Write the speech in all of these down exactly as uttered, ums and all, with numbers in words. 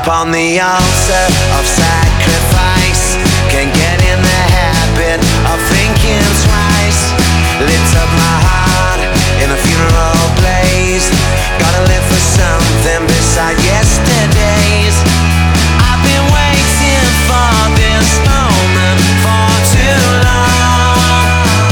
upon the altar of sacrifice. Can't get in the habit of thinking twice. Lit up my heart in a funeral blaze. Gotta live for something beside yesterday's. I've been waiting for this moment for too long.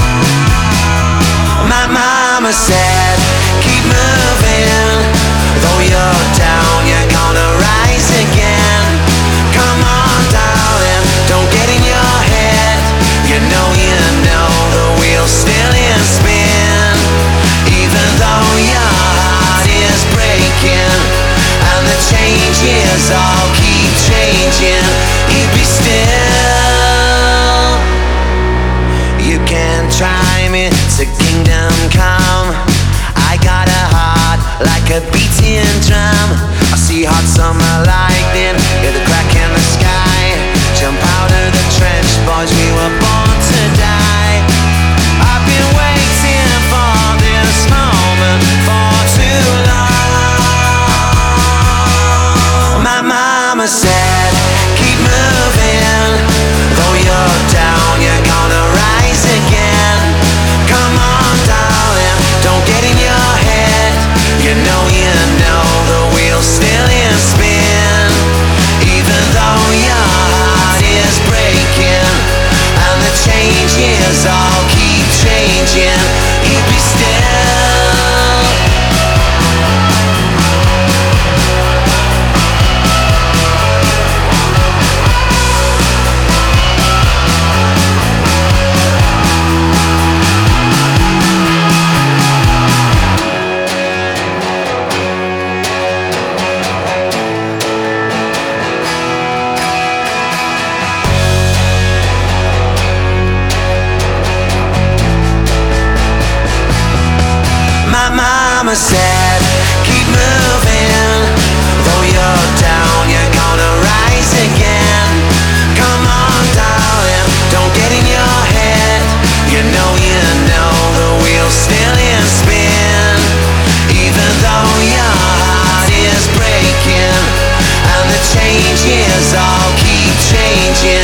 My mama said, keep moving. Though you're down, you're gonna rise again. Come on, darling, don't get in your head. You know, you know, the wheel's still in spin. Even though your heart is breaking and the changes all keep changing, you be still. You can try me to kingdom come. I got a heart like a beating drum. I see hot summer lightning, hear the crack in the sky. Jump out of the trench, boys, we were born to die. I've been waiting for this moment for too long. My mama said, keep moving. Though you're down, you're gonna rise again. Come on, darling, don't get in your head. You know, you know, the wheel's still in spin. Even though your heart is breaking and the changes all keep changing, you be still. Mama said, keep moving. Though you're down, you're gonna rise again. Come on, darling, don't get in your head. You know, you know, the wheel's still in spin. Even though your heart is breaking and the changes all keep changing,